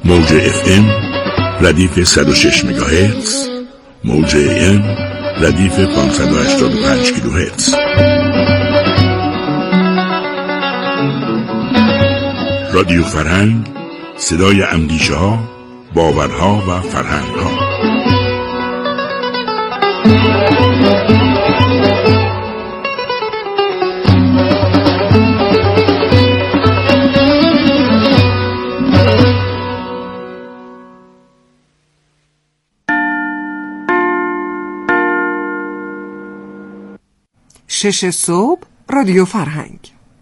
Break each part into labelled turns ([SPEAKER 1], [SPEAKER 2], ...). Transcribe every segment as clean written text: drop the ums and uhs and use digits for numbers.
[SPEAKER 1] موج FM ردیف 106 مگاهرتز، موج AM ردیف 585 کیلوهرتز. رادیو فرهنگ، صدای اندیشه ها، باورها و فرهنگ ها.
[SPEAKER 2] شش صبح رادیو فرهنگ.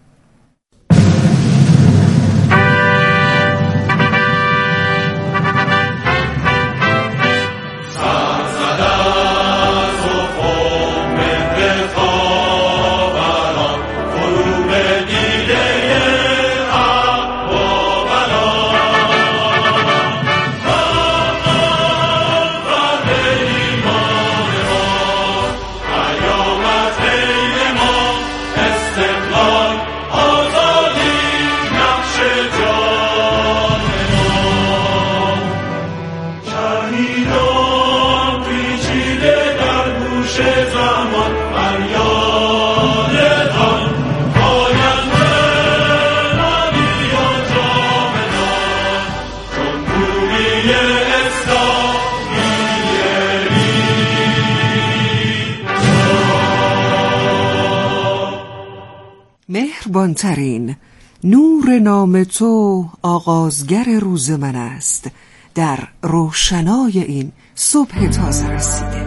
[SPEAKER 2] مهربانترین نور نام تو آغازگر روز من است، در روشنای این صبح تازه رسیده.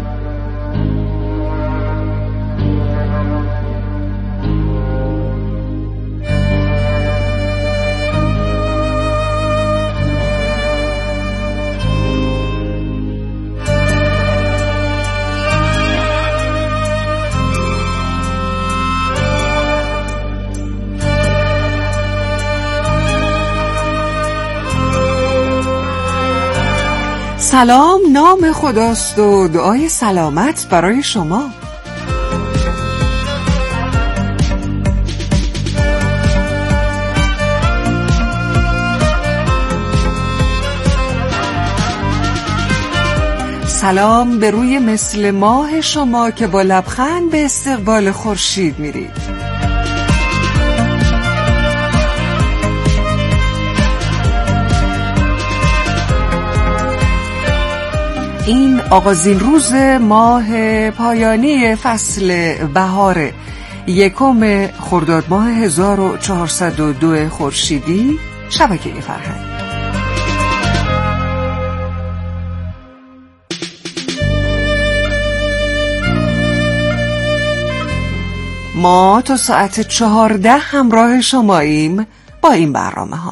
[SPEAKER 2] سلام نام خداست و دعای سلامت برای شما. سلام به روی مثل ماه شما که با لبخند به استقبال خورشید میرید. این آغازین روز ماه پایانی فصل بهار، یکم خرداد ماه 1402 خورشیدی، شبکه فرهنگ. ما تا ساعت 14 همراه شماییم با این برنامه ها.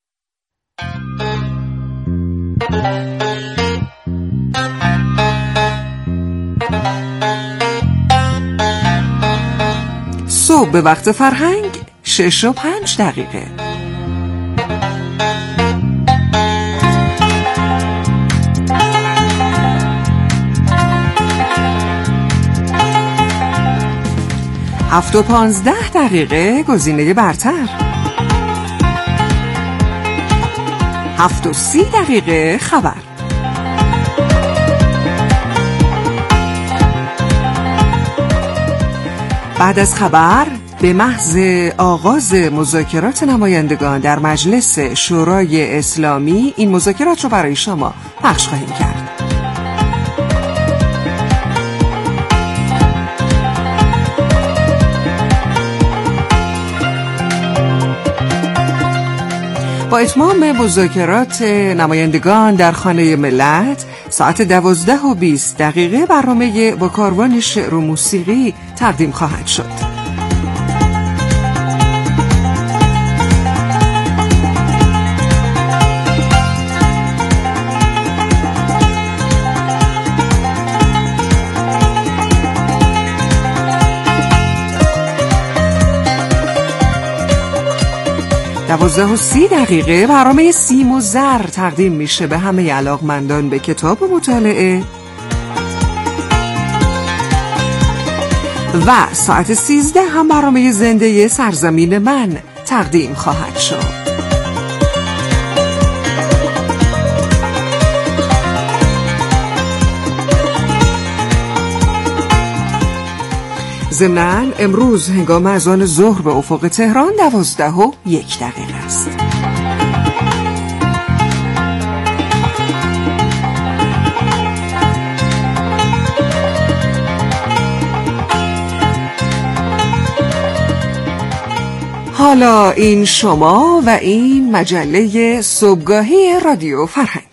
[SPEAKER 2] صبح به وقت فرهنگ 6:05. هفت و 15 گزینه برتر. 7:30 خبر. بعد از خبر به محض آغاز مذاکرات نمایندگان در مجلس شورای اسلامی این مذاکرات رو برای شما پخش خواهیم کرد. با اتمام مذاکرات نمایندگان در خانه ملت ساعت 12:20 برنامه با کاروان شعر و موسیقی تقدیم خواهد شد. و 12:30 برنامه سیم و زر تقدیم میشه به همه علاقمندان به کتاب و مطالعه. و ساعت 13 هم برنامه زنده سرزمین من تقدیم خواهد شد. ضمناً امروز هنگام اذان ظهر به افق تهران 12:01 است. حالا این شما و این مجله صبحگاهی رادیو فرهنگ.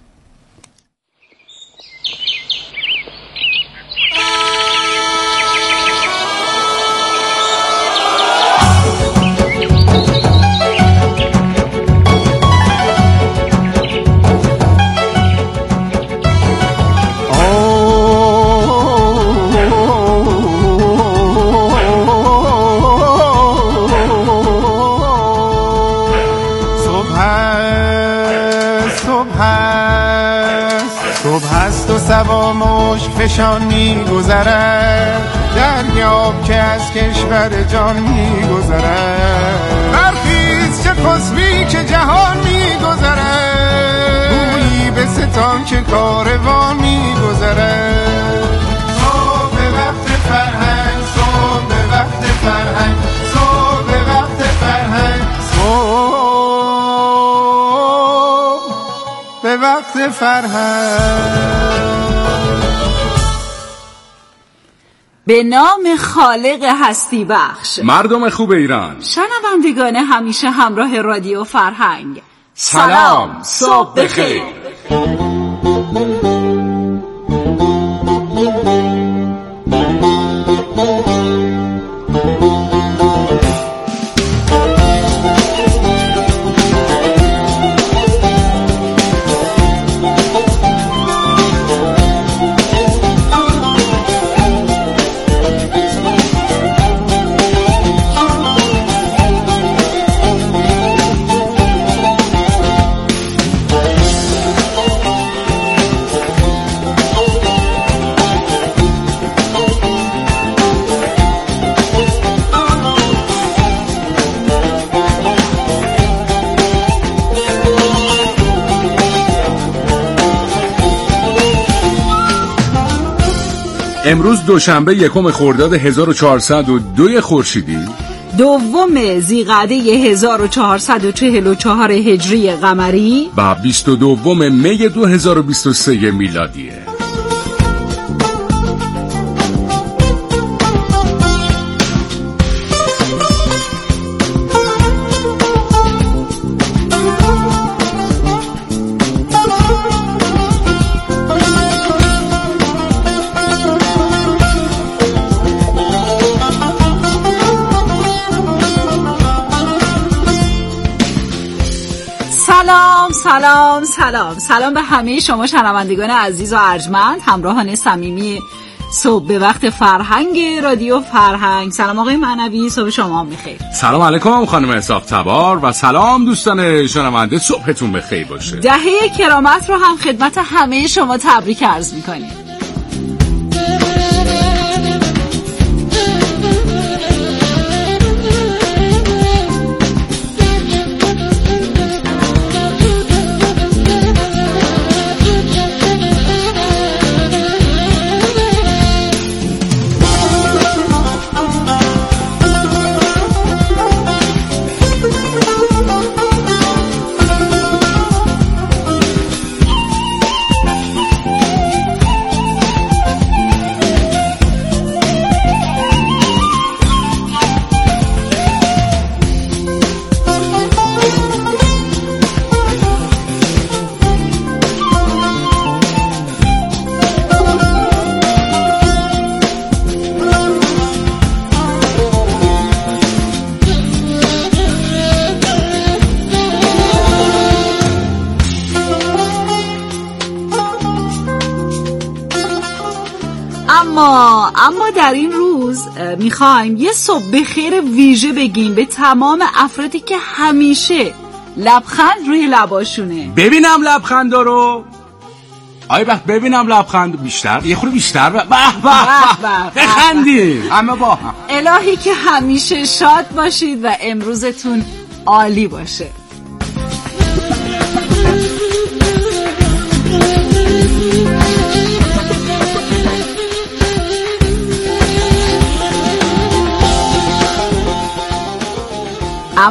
[SPEAKER 3] صبح هست و سبا مشک فشان می گذرد، دریاب که از کشور جان می گذرد. برخیز چه خسبی که جهان می گذرد، گویی به ستان که کاروان می گذرد. صبح به وقت فرهنگ، صبح به وقت فرهنگ، صبح به وقت فرهنگ، به وقت فرهنگ.
[SPEAKER 4] به نام خالق هستی بخش،
[SPEAKER 5] مردم خوب ایران،
[SPEAKER 4] شنوندگان همیشه همراه رادیو فرهنگ،
[SPEAKER 5] سلام، صبح بخیر. امروز دوشنبه 1 خرداد 1402 خورشیدی،
[SPEAKER 4] دوم ذیقعده 1444 هجری قمری
[SPEAKER 5] و 22 می 2023 میلادیه.
[SPEAKER 4] سلام به همه شما شنوندگان عزیز و ارجمند، همراهان صمیمی صبح به وقت فرهنگ رادیو فرهنگ. سلام آقای معنوی، صبح شما بخیر.
[SPEAKER 5] سلام علیکم خانم اسحاق تبار و سلام دوستان شنونده، صبحتون بخیر باشه.
[SPEAKER 4] دهه کرامت رو هم خدمت همه شما تبریک عرض می‌کنیم. اما در این روز میخوایم یه صبح بخیر ویژه بگیم به تمام افرادی که همیشه لبخند روی لباشونه.
[SPEAKER 5] ببینم لبخندا رو. ببینم لبخند بیشتر، یه خورده بیشتر. به بخندید همه با هم.
[SPEAKER 4] الهی که همیشه شاد باشید و امروزتون عالی باشه.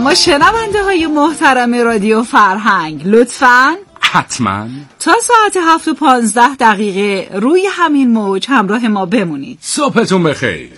[SPEAKER 4] اما شنونده های محترم رادیو فرهنگ لطفاً
[SPEAKER 5] حتما
[SPEAKER 4] تا ساعت 7:15 روی همین موج همراه ما بمونید.
[SPEAKER 5] صبحتون بخیر.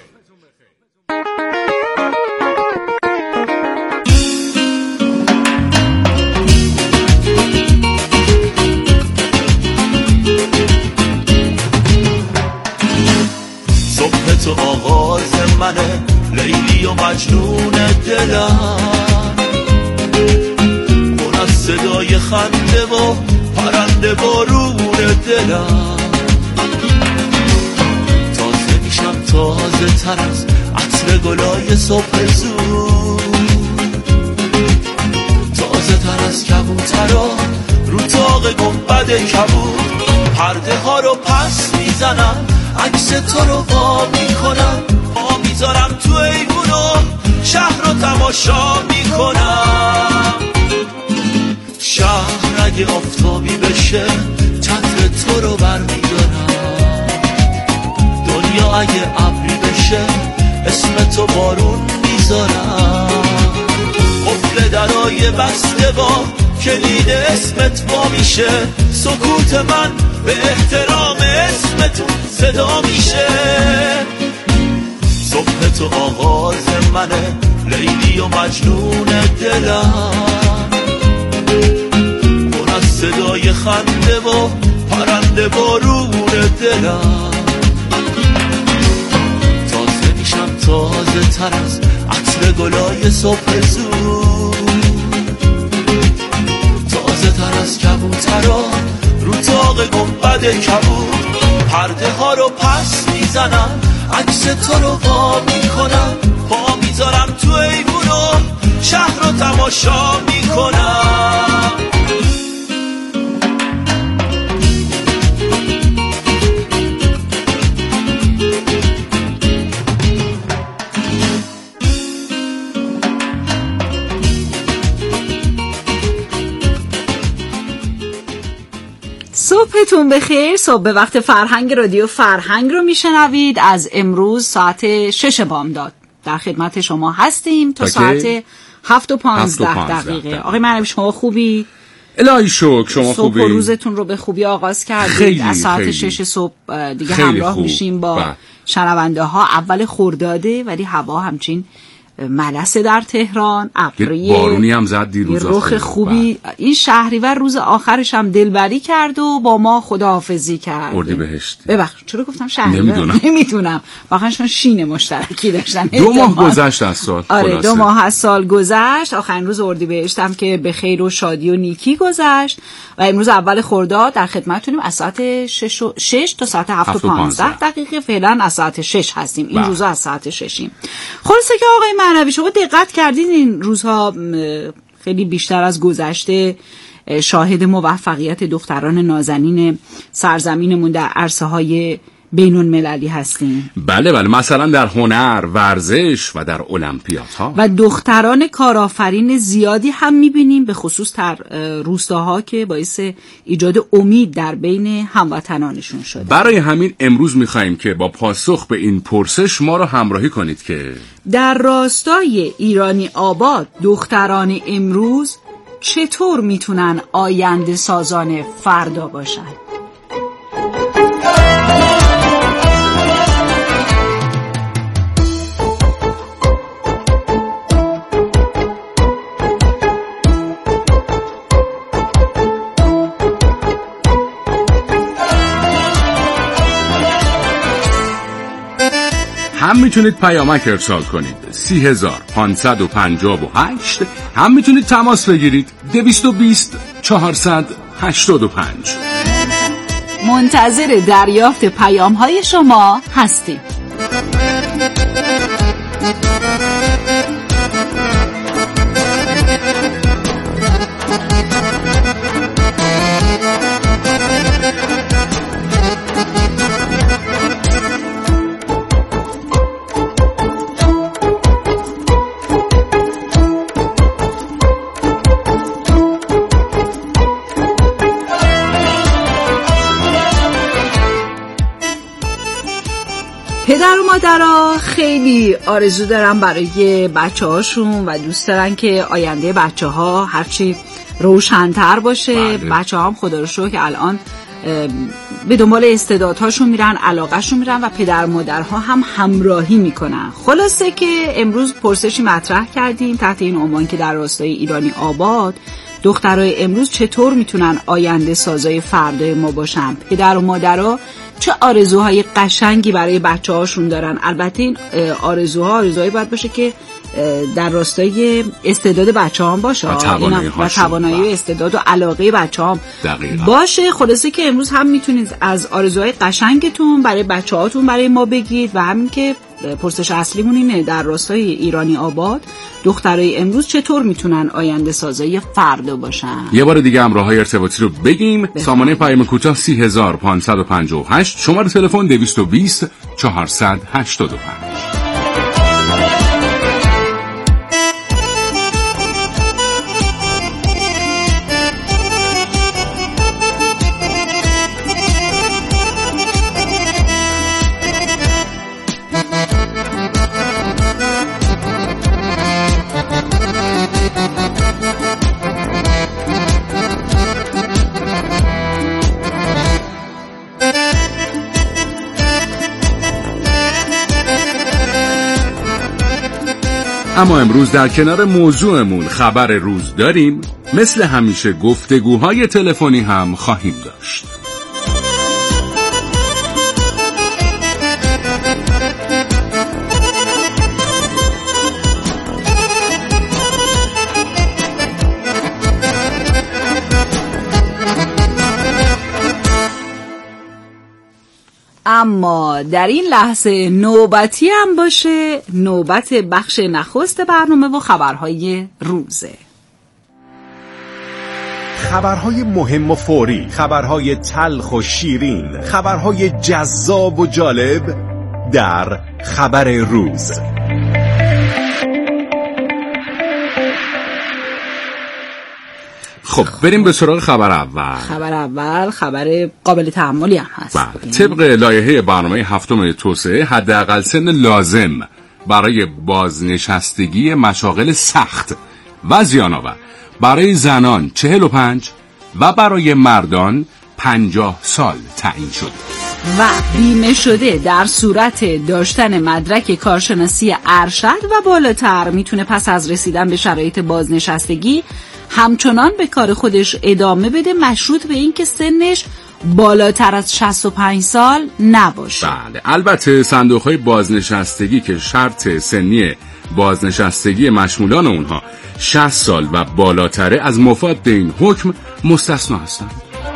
[SPEAKER 6] صبح تو آغاز منه، لیلی و مجنون دلم، پر از صدای خنده و پرنده بارون دلم. تازه میشم تازه تر از عطر گلای صبح زود، تازه تر از کبوترا رو تاق گنبد کبود. پرده ها رو پس میزنم، عکس تو رو وا میکنم، پا میذارم تو ایوون و شهر رو تماشا میکنم. شهر اگه آفتابی بشه چتر تو رو برمیدارم، دنیا اگه ابری بشه اسم تو بارون میذارم. قفل درای بسته با کلید اسمت وا میشه، سکوت من به احترام اسمتون صدا میشه. صبح تو آغاز منه، لیلی و مجنون دلم، پر از صدای خنده و پرنده بارون دلم. تازه میشم تازه تر از عطر گلای صبح زود، تازه تر از کبوترا رو تاق گنبد کبود. پرده ها رو پس میزنم، عکس تو رو وا میکنم، پا میذارم تو ایوون و شهر رو تماشا میکنم.
[SPEAKER 4] صبحتون بخیر. صبح به وقت فرهنگ رادیو فرهنگ رو میشنوید. از امروز ساعت 6 بامداد در خدمت شما هستیم تا ساعت 7:15. آقای معنوی شما خوبی؟
[SPEAKER 5] الهی شکر. شما خوبی؟
[SPEAKER 4] صبح و روزتون رو به خوبی آغاز کردید. از ساعت 6 صبح دیگه همراه میشیم با شنونده ها. اول خرداده ولی هوا همچین ملسه در تهران، ابری،
[SPEAKER 5] بارونی هم زد دیروز،
[SPEAKER 4] رخ خوبی. این شهریور روز آخرش هم دلبری کرد و با ما خداحافظی کرد.
[SPEAKER 5] اردیبهشت.
[SPEAKER 4] ببخشید چرا گفتم شهریور؟ نمیدونم واقعا چون شین مشترکی داشتن.
[SPEAKER 5] 2 ماه گذشت از سال.
[SPEAKER 4] آره 2 ماه از سال گذشت. آخرین روز اردیبهشت هم که به خیر و شادی و نیکی گذشت و امروز اول خرداد در خدمتتونیم از ساعت 6 تا ساعت 7:15. فعلا از ساعت 6 هستیم. این روزا از ساعت 6یم. خلاصه که آقای معنوی شما دقت کردین این روزها خیلی بیشتر از گذشته شاهد موفقیت دختران نازنین سرزمینمون در عرصه‌های بین‌المللی هستیم.
[SPEAKER 5] بله مثلا در هنر، ورزش و در المپیادها.
[SPEAKER 4] و دختران کارآفرین زیادی هم می‌بینیم، به خصوص در روستاها که باعث ایجاد امید در بین هموطنانشون شده.
[SPEAKER 5] برای همین امروز می‌خوایم که با پاسخ به این پرسش ما رو همراهی کنید که
[SPEAKER 4] در راستای ایرانی آباد دختران امروز چطور میتونن آینده سازان فردا باشن؟
[SPEAKER 5] هم میتونید پیامک ارسال کنید 30558. هم میتونید تماس بگیرید 220 485.
[SPEAKER 4] منتظر دریافت پیام‌های شما هستیم. پدر و مادرها خیلی آرزو دارن برای بچه هاشون و دوست دارن که آینده بچه ها هرچی روشن‌تر باشه. بچه ها هم خدا رو شکر که الان به دنبال استعدادهاشون میرن، علاقهشون میرن و پدر مادرها هم همراهی میکنن. خلاصه که امروز پرسشی مطرح کردیم تحت این عنوان که در راستای ایرانی آباد دخترای امروز چطور میتونن آینده سازای فردای ما باشن. پدر و مادرها چه آرزوهای قشنگی برای بچه هاشون دارن. البته این آرزوهایی باید باشه که در راستای استعداد بچه هم باشه و توانایی استعداد و علاقه بچه هم باشه. خلاصه که امروز هم میتونید از آرزوهای قشنگتون برای بچه هاتون برای ما بگید و همین که پرسش اصلیمون اینه در راستای ایرانی آباد دخترای امروز چطور میتونن آینده سازای فردا باشن.
[SPEAKER 5] یه بار دیگه همراه‌های ارتباطی رو بگیم. سامانه پیام کوتاه 30558، شماره تلفن 220 485. اما امروز در کنار موضوعمون خبر روز داریم. مثل همیشه گفتگوهای تلفنی هم خواهیم داشت.
[SPEAKER 4] اما در این لحظه نوبتی هم باشه، نوبت بخش نخست برنامه و خبرهای روزه.
[SPEAKER 7] خبرهای مهم و فوری، خبرهای تلخ و شیرین، خبرهای جذاب و جالب در خبر روز.
[SPEAKER 5] خب بریم به سراغ خبر اول.
[SPEAKER 4] خبر قابل تأملی هم هست.
[SPEAKER 5] طبق لایحه برنامه هفتم توسعه حداقل سن لازم برای بازنشستگی مشاغل سخت و زیان‌آور برای زنان 45 و برای مردان 50 سال تعیین شده
[SPEAKER 4] و بیمه شده در صورت داشتن مدرک کارشناسی ارشد و بالاتر میتونه پس از رسیدن به شرایط بازنشستگی همچنان به کار خودش ادامه بده، مشروط به این که سنش بالاتر از 65 سال نباشه.
[SPEAKER 5] بله، البته صندوق‌های بازنشستگی که شرط سنی بازنشستگی مشمولان اونها 60 سال و بالاتره از مفاد این حکم مستثنا هستند.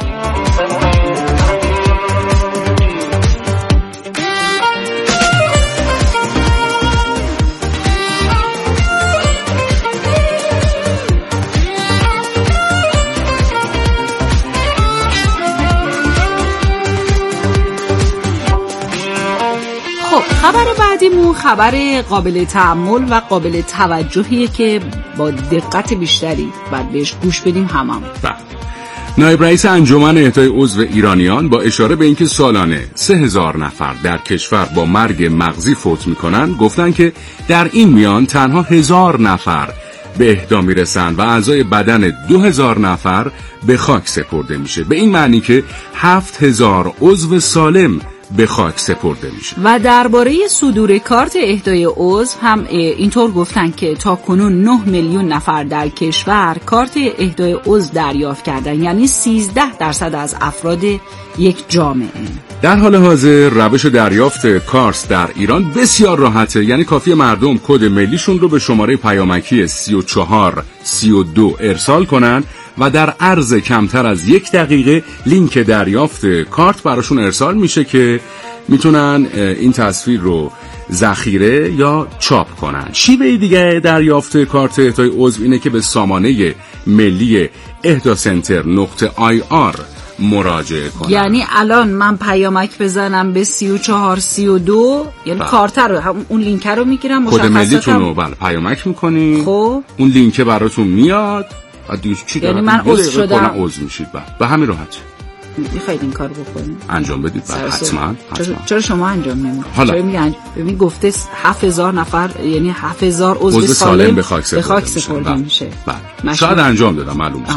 [SPEAKER 4] خبر بعدیمون خبر قابل تأمل و قابل توجهیه که با دقت بیشتری باید بهش گوش بدیم هممون.
[SPEAKER 5] نایب رئیس انجمن اهدای عضو ایرانیان با اشاره به اینکه سالانه 3000 نفر در کشور با مرگ مغزی فوت میکنن گفتن که در این میان تنها 1000 نفر به اهدا میرسن و اعضای بدن 2000 نفر به خاک سپرده میشه. به این معنی که 7000 عضو سالم به خاک سپرده میشه.
[SPEAKER 4] و درباره صدور کارت اهدای عضو هم اینطور گفتن که تا کنون 9 میلیون نفر در کشور کارت اهدای عضو دریافت کردن، یعنی 13% از افراد یک جامعه.
[SPEAKER 5] در حال حاضر روش دریافت کارت در ایران بسیار راحته، یعنی کافیه مردم کد ملیشون رو به شماره پیامکی 3432 ارسال کنن و در عرض کمتر از 1 دقیقه لینک دریافت کارت براشون ارسال میشه که میتونن این تصویر رو ذخیره یا چاپ کنن. شیوه دیگه دریافت کارت اهدای عضو اینه که به سامانه ملی اهدا سنتر .ir مراجعه کنن.
[SPEAKER 4] یعنی الان من پیامک بزنم به 3432 یعنی کارت رو اون لینک رو میگیرم،
[SPEAKER 5] کد ملیتون رو پیامک میکنی،
[SPEAKER 4] خب
[SPEAKER 5] اون لینک براتون میاد و
[SPEAKER 4] یعنی من عضو شدم،
[SPEAKER 5] عضو میشید. به همین راحتی.
[SPEAKER 4] میخواید این کارو بکنید
[SPEAKER 5] انجام بدید. حتما.
[SPEAKER 4] چرا شما انجام نمیدید؟
[SPEAKER 5] حالا
[SPEAKER 4] ببین گفته 7000 نفر یعنی 7000 عضو
[SPEAKER 5] سالم به خاک
[SPEAKER 4] سپرده میشه.
[SPEAKER 5] بله. شاید انجام دادم معلوم نیست.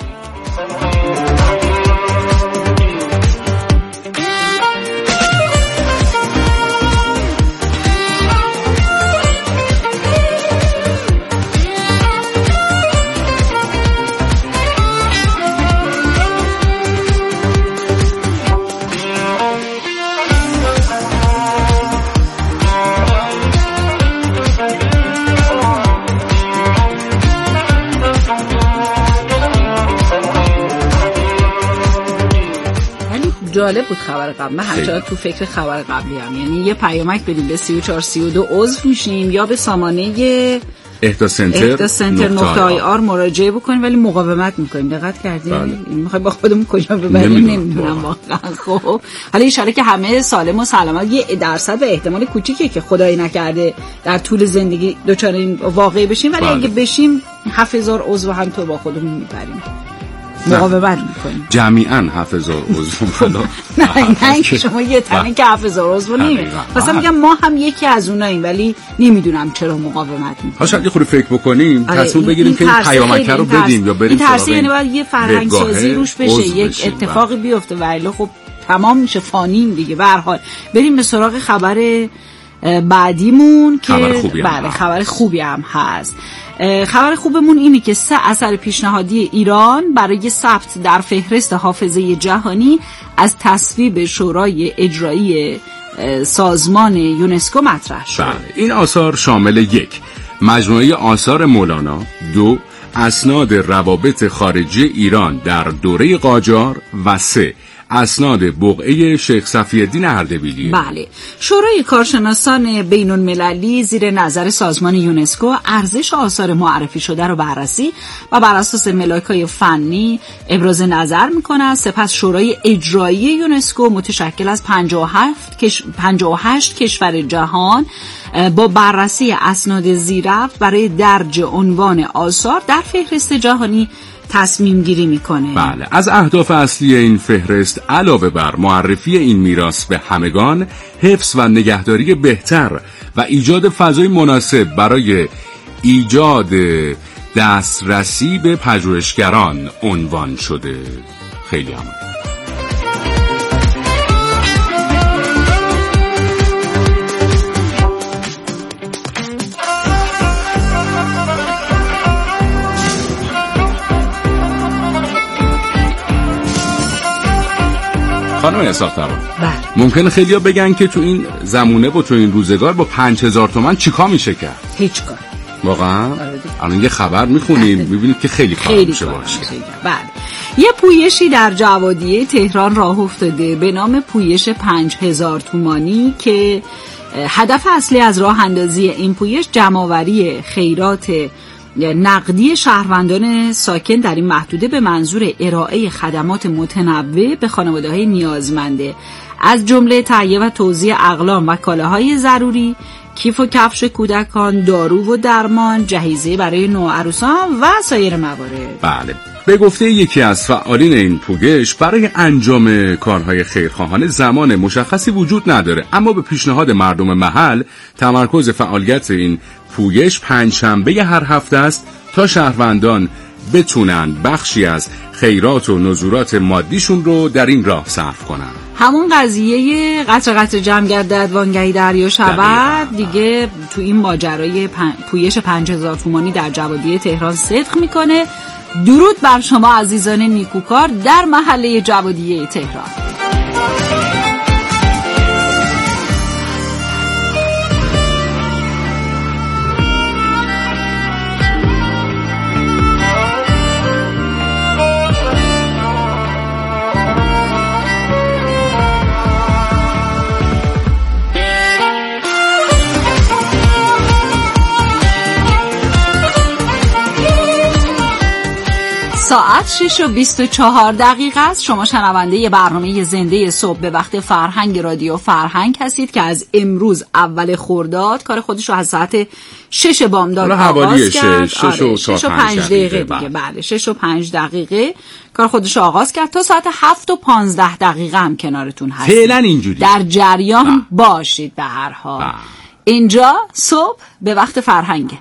[SPEAKER 4] جالب بود خبر قبل. من همچنان تو فکر خبر قبلی هم، یعنی یه پیامک بدیم به 34 32 عضو میشیم یا به سامانه احداث سنتر .ir مراجعه بکنیم، ولی مقاومت میکنیم. دقت کردین؟ میخوایم با خودمون کجا ببریم نمیدونم واقعا. خب حالا ان شاءالله که همه سالم و سلامت، یه درصد و احتمال کوچیکه که خدایی نکرده در طول زندگی دچار این واقعه بشیم، ولی اگه بشیم 7000 عضو هم تو با خودمون میبریم. مقاومت میکنیم
[SPEAKER 5] جمیعاً 7000 عضو.
[SPEAKER 4] نه که شما یه تنه که 7000 عضو نیم. مثلا میگم ما هم یکی از اوناییم، ولی نمیدونم چرا مقاومت میکنیم.
[SPEAKER 5] شاید یه خورده فکر بکنیم، تصمیم بگیریم که این پیامک رو بدیم یا بریم
[SPEAKER 4] سراغ این. یعنی باید یه فرهنگ سازی روش بشه، یک اتفاقی بیفته، ولی خب تمام میشه، فانیم دیگه. به هر حال بریم به سراغ خبر بعدیمون که خبر خوبی هم هست. خبر خوبمون اینه که 3 اثر پیشنهادی ایران برای ثبت در فهرست حافظه جهانی از تصویب شورای اجرایی سازمان یونسکو مطرح شد.
[SPEAKER 5] این آثار شامل 1 مجموعه آثار مولانا، 2 اسناد روابط خارجی ایران در دوره قاجار و 3 اسناد بقعه شیخ صفی‌الدین اردبیلی.
[SPEAKER 4] بله. شورای کارشناسان بین المللی زیر نظر سازمان یونسکو ارزش آثار معرفی شده رو بررسی و بر اساس ملاک‌های فنی ابراز نظر می‌کند. سپس شورای اجرایی یونسکو متشکل از 58 کشور جهان با بررسی اسناد زیرفت برای درج عنوان آثار در فهرست جهانی تصمیم گیری میکنه.
[SPEAKER 5] بله. از اهداف اصلی این فهرست علاوه بر معرفی این میراث به همگان، حفظ و نگهداری بهتر و ایجاد فضای مناسب برای ایجاد دسترسی به پژوهشگران عنوان شده. خیلی هم خانم اسحاق، ممکنه خیلیا بگن که تو این زمونه و تو این روزگار با 5000 تومان چیکار میشه کرد؟
[SPEAKER 4] هیچ کار.
[SPEAKER 5] واقعا؟ الان یه خبر میخونیم میبینید که خیلی کار میشه باشه.
[SPEAKER 4] بله. یه پویشی در جوادیه تهران راه افتاده به نام پویش 5000 تومانی که هدف اصلی از راه اندازی این پویش جمع‌آوری خیرات نقدی شهروندان ساکن در این محدوده به منظور ارائه خدمات متنوع به خانواده‌های نیازمنده، از جمله تهیه و توزیع اقلام و کالاهای ضروری، کیف و کفش کودکان، دارو و درمان، جهیزیه برای نوعروسان و سایر موارد.
[SPEAKER 5] بله. به گفته یکی از فعالین این پویش، برای انجام کارهای خیرخواهانه زمان مشخصی وجود نداره، اما به پیشنهاد مردم محل تمرکز فعالیت این پویش پنجشنبه هر هفته است تا شهروندان بتونن بخشی از خیرات و نزورات مادیشون رو در این راه صرف کنن.
[SPEAKER 4] همون قضیه قطر قطر جمع گردد وانگهی دریا شود دیگه تو این ماجرای پویش 5000 تومانی در جوادیه تهران صدق میکنه. درود بر شما عزیزان نیکوکار در محله جوادیه تهران. ساعت ساعت 6:24 است. شما شنونده برنامه زنده صبح به وقت فرهنگ رادیو فرهنگ هستید که از امروز اول خرداد کار خودش رو از ساعت 6 بامداد آغاز کرد. 6:05 دیگه. بله 6:05 کار خودش رو آغاز کرد تا ساعت 7:15 هم کنارتون هستید.
[SPEAKER 5] فعلا اینجوری
[SPEAKER 4] در جریان باشید. به هر حال اینجا صبح به وقت فرهنگه.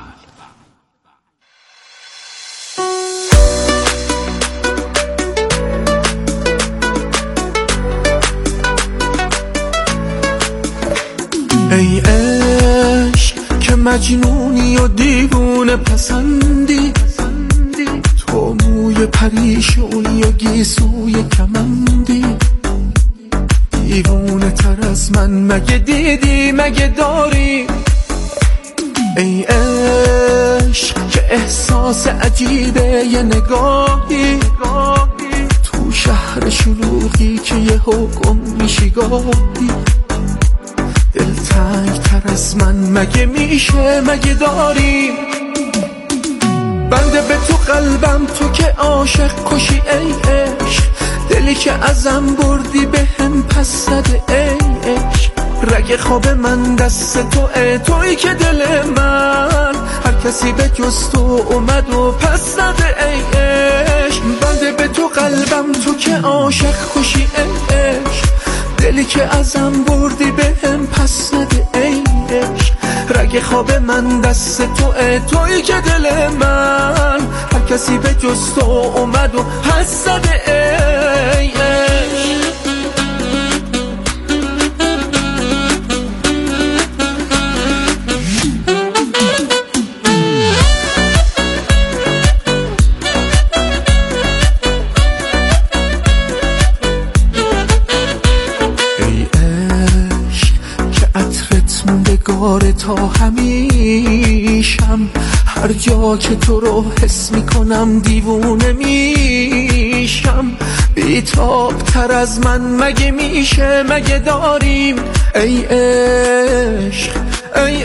[SPEAKER 6] ای عشق که مجنونی و دیوونه پسندی، تو موی پریشونی و گیسوی کمندی، دیوونه تر از من مگه دیدی مگه داری؟ ای عشق که احساس عجیبه یه نگاهی، تو شهر شلوغی که یه حکم میشی گاهی، دلتنگ تر از من مگه میشه مگه داری؟ بنده به تو قلبم تو که عاشق کشی ای عشق، دلی که ازم بردی به هم پس زده ای عشق، رگ خواب من دست تویی که دل من هر کسی به جز تو اومد و پس زده ای عشق. بنده به تو قلبم تو که عاشق کشی ای عشق، دلی که ازم بردی به هم پس نده ای عشق، رگ خواب من دست تویی که دل من هر کسی به جز تو اومد و پس زده ای عشق. تا همیشم هر جا که تو رو حس میکنم دیوونه میشم، بیتاب تر از من مگه میشه مگه داریم؟ ای عشق ای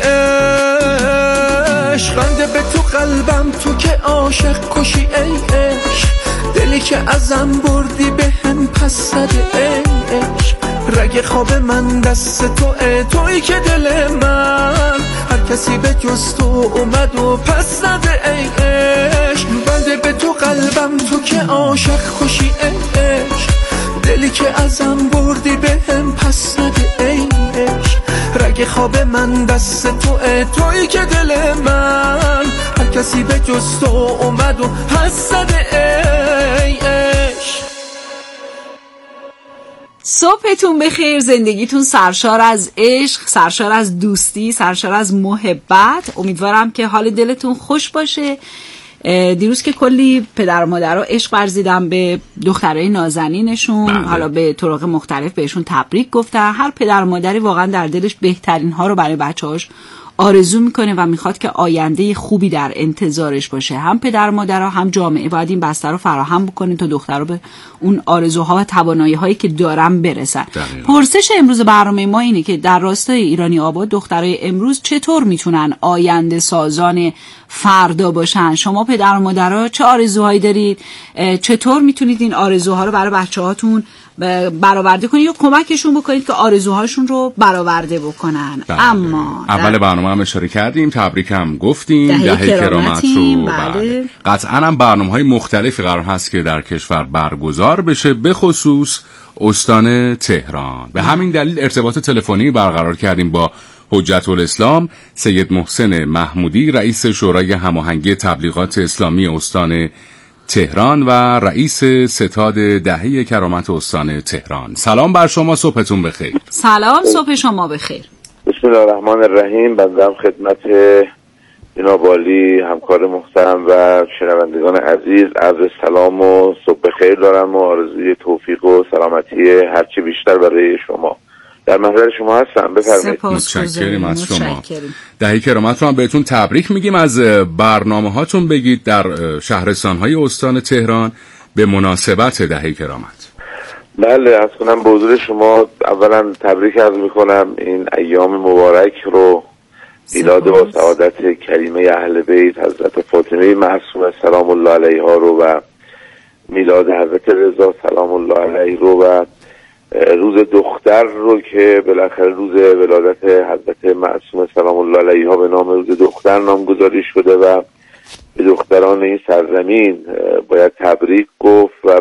[SPEAKER 6] عشق، بنده به تو قلبم تو که عاشق کشی ای عشق، دلی که ازم بردی به هم پس زده ای عشق، رگ خواب من دست تویی که دل من هر کسی به جز تو اومد و پس زده ای عشق. بنده به تو قلبم تو که عاشق کشی ای عشق، دلی که ازم بردی به هم پس زده ای عشق، رگ خواب من دست تویی که دل من هر کسی به جز تو اومد و پس زده ای عشق.
[SPEAKER 4] صبحتون بخیر، زندگیتون سرشار از عشق، سرشار از دوستی، سرشار از محبت. امیدوارم که حال دلتون خوش باشه. دیروز که کلی پدر و مادرها عشق ورزیدن به دخترای نازنینشون، حالا به طرق مختلف بهشون تبریک گفتن. هر پدر و مادری واقعا در دلش بهترین ها رو برای بچه‌هاش آرزو میکنه و میخواد که آینده خوبی در انتظارش باشه. هم پدر و مادرها هم جامعه باید این بستر رو فراهم بکنه تا دخترها به اون آرزوها و توانایی‌هایی که دارن برسن. پرسش امروز برنامه ما اینه که در راستای ایرانی آباد دخترای امروز چطور میتونن آینده سازان فردا باشن؟ شما پدر و مادرها چه آرزوهایی دارید؟ چطور میتونید این آرزوها رو برای بچه‌هاتون برآورده کنید یا کمکشون بکنید که آرزوهاشون رو برآورده بکنن؟ اما
[SPEAKER 5] اول برنامه هم اشاره کردیم، تبریک هم گفتیم، دهه کرامت رو.
[SPEAKER 4] بله.
[SPEAKER 5] قطعا هم برنامه‌های مختلفی قرار هست که در کشور برگزار بشه، به خصوص استان تهران. به همین دلیل ارتباط تلفنی برقرار کردیم با حجت الاسلام سید محسن محمودی، رئیس شورای هماهنگی تبلیغات اسلامی استان تهران و رئیس ستاد دهه کرامت استان تهران. سلام بر شما، صبحتون بخیر.
[SPEAKER 4] سلام، صبح شما بخیر.
[SPEAKER 8] بسم الله الرحمن الرحیم. بنده خدمت جناب عالی همکار محترم و شنوندگان عزیز عرض سلام و صبح بخیر دارم و آرزوی توفیق و سلامتی هرچی بیشتر برای شما. در محضر شما هستم، بفرمایید.
[SPEAKER 5] متشکرم از شما. دهه کرامت رو هم بهتون تبریک میگیم. از برنامه هاتون بگید در شهرستان های استان تهران به مناسبت دهه کرامت.
[SPEAKER 8] بله، از کنم به حضور شما اولا تبریک عرض میکنم این ایام مبارک رو، میلاد و سعادت کریمه اهل بیت حضرت فاطمه معصومه سلام الله علیها رو و میلاد حضرت رضا سلام الله علیه رو و روز دختر رو که بالاخره روز ولادت حضرت معصومه سلام الله علیها به نام روز دختر نامگذاری شده و به دختران این سرزمین باید تبریک گفت و